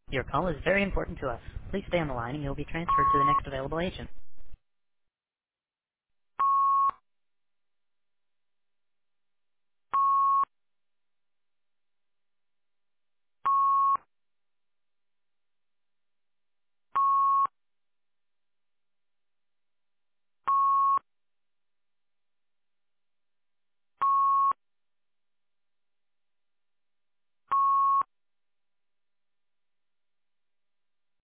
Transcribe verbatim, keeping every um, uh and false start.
Your call is very important to us. Please stay on the line and you'll be transferred to the next available agent.